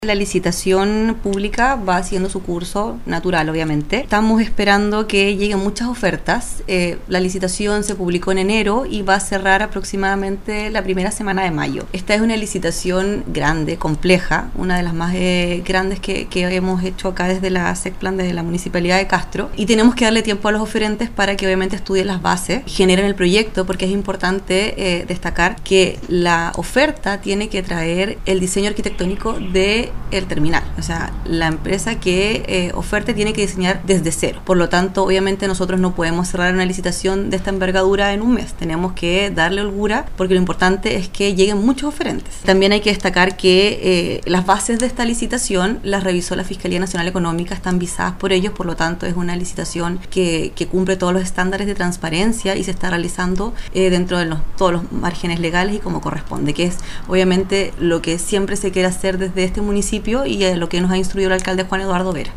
La licitación pública va haciendo su curso natural, obviamente. Estamos esperando que lleguen muchas ofertas. La licitación se publicó en enero y va a cerrar aproximadamente la primera semana de mayo. Esta es una licitación grande, compleja, una de las más grandes que hemos hecho acá desde la SECPLAN, desde la Municipalidad de Castro. Y tenemos que darle tiempo a los oferentes para que obviamente estudien las bases, generen el proyecto, porque es importante destacar que la oferta tiene que traer el diseño arquitectónico de el terminal, o sea, la empresa que oferte tiene que diseñar desde cero. Por lo tanto, obviamente nosotros no podemos cerrar una licitación de esta envergadura en un mes. Tenemos que darle holgura porque lo importante es que lleguen muchos oferentes. También hay que destacar que las bases de esta licitación las revisó la Fiscalía Nacional Económica, están visadas por ellos, por lo tanto es una licitación que cumple todos los estándares de transparencia y se está realizando dentro de todos los márgenes legales y como corresponde, que es obviamente lo que siempre se quiere hacer desde este municipio y lo que nos ha instruido el alcalde Juan Eduardo Vera.